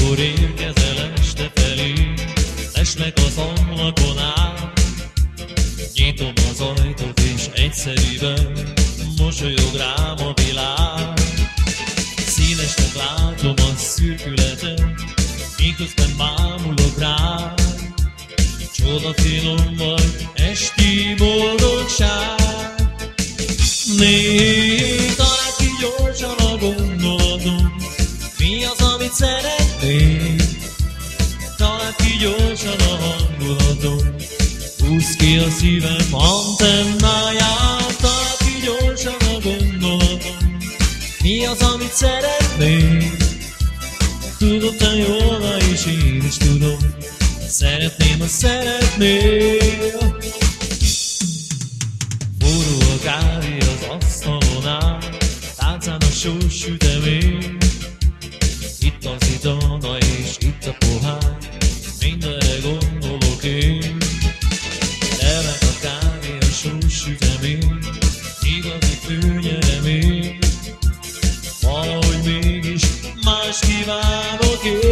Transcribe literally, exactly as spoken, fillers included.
Mikor érkezel este felé, lesnek az ablakon át. Nyitom az ajtót és egyszerűen mosolyog rám a világ. Színesnek látom a szürkületet, miközben bámulok rá. Csoda finom vagy, esti boldogság. Négy, talán ki gyorsan a gondolatom, mi az, amit szeretnék? Talán ki gyorsan a hangulatom, húzd ki a szívem antennáját. Talán ki gyorsan a gondolatom, mi az, amit szeretnék? Tudod te jól, és én is tudom, szeretném, ha szeretnél. Forró a kávé az asztalon áll, táncán a sós sütemény. Itt az itala és itt a pohár, mindenre gondolok én. Remek a kávé, a sós sütemény, igazi főnyeremény. Valahogy mégis más kívánok én.